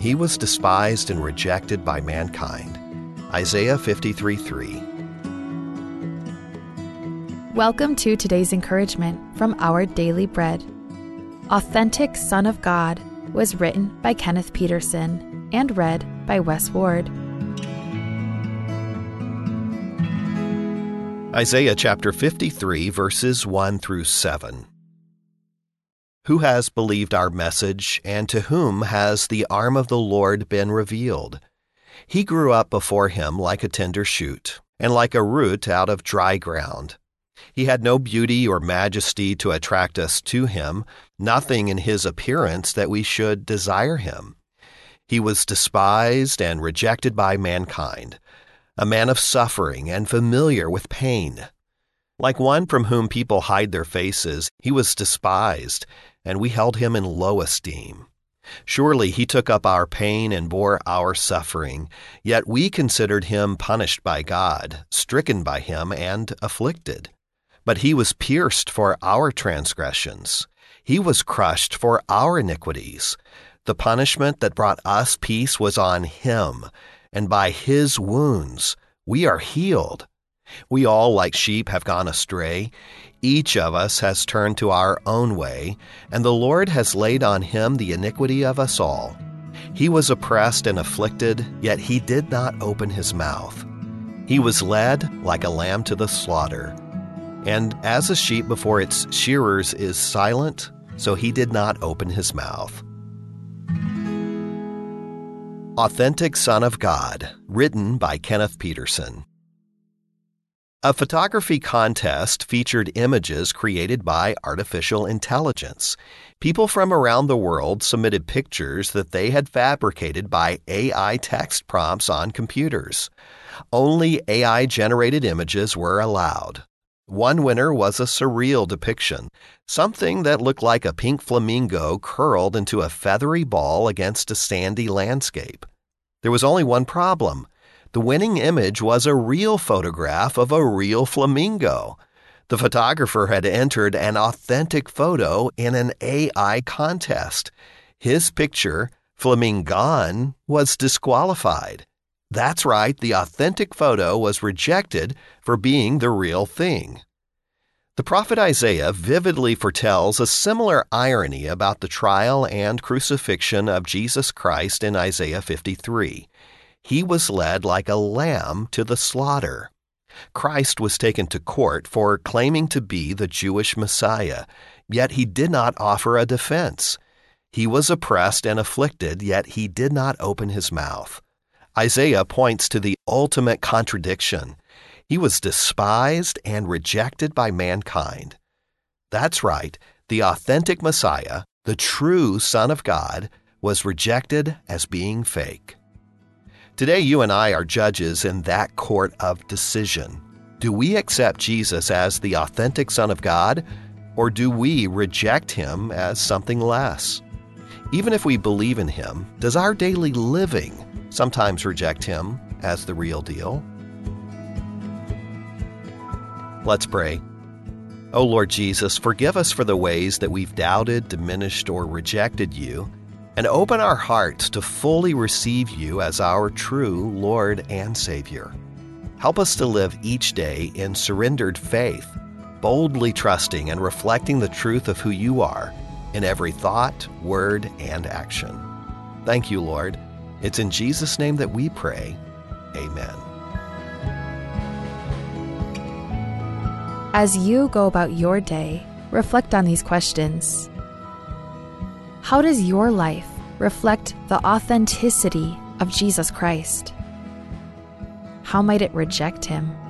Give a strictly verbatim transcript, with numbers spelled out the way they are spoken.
He was despised and rejected by mankind. Isaiah fifty-three three. Welcome to today's encouragement from Our Daily Bread. Authentic Son of God was written by Kenneth Peterson and read by Wes Ward. Isaiah chapter fifty-three, verses one through seven. Who has believed our message, and to whom has the arm of the Lord been revealed? He grew up before him like a tender shoot, and like a root out of dry ground. He had no beauty or majesty to attract us to him, nothing in his appearance that we should desire him. He was despised and rejected by mankind, a man of suffering and familiar with pain. Like one from whom people hide their faces, he was despised, and we held him in low esteem. Surely he took up our pain and bore our suffering, yet we considered him punished by God, stricken by him, and afflicted. But he was pierced for our transgressions. He was crushed for our iniquities. The punishment that brought us peace was on him, and by his wounds we are healed. We all, like sheep, have gone astray. Each of us has turned to our own way, and the Lord has laid on him the iniquity of us all. He was oppressed and afflicted, yet he did not open his mouth. He was led like a lamb to the slaughter, and as a sheep before its shearers is silent, so he did not open his mouth. Authentic Son of God, written by Kenneth Peterson. A photography contest featured images created by artificial intelligence. People from around the world submitted pictures that they had fabricated by A I text prompts on computers. Only A I-generated images were allowed. One winner was a surreal depiction, something that looked like a pink flamingo curled into a feathery ball against a sandy landscape. There was only one problem. The winning image was a real photograph of a real flamingo. The photographer had entered an authentic photo in an A I contest. His picture, Flamingon, was disqualified. That's right, the authentic photo was rejected for being the real thing. The prophet Isaiah vividly foretells a similar irony about the trial and crucifixion of Jesus Christ in Isaiah fifty-three. He was led like a lamb to the slaughter. Christ was taken to court for claiming to be the Jewish Messiah, yet he did not offer a defense. He was oppressed and afflicted, yet he did not open his mouth. Isaiah points to the ultimate contradiction. He was despised and rejected by mankind. That's right, the authentic Messiah, the true Son of God, was rejected as being fake. Today, you and I are judges in that court of decision. Do we accept Jesus as the authentic Son of God, or do we reject him as something less? Even if we believe in him, does our daily living sometimes reject him as the real deal? Let's pray. Oh Lord Jesus, forgive us for the ways that we've doubted, diminished, or rejected you, and open our hearts to fully receive you as our true Lord and Savior. Help us to live each day in surrendered faith, boldly trusting and reflecting the truth of who you are in every thought, word, and action. Thank you, Lord. It's in Jesus' name that we pray. Amen. As you go about your day, reflect on these questions. How does your life reflect the authenticity of Jesus Christ? How might it reject him?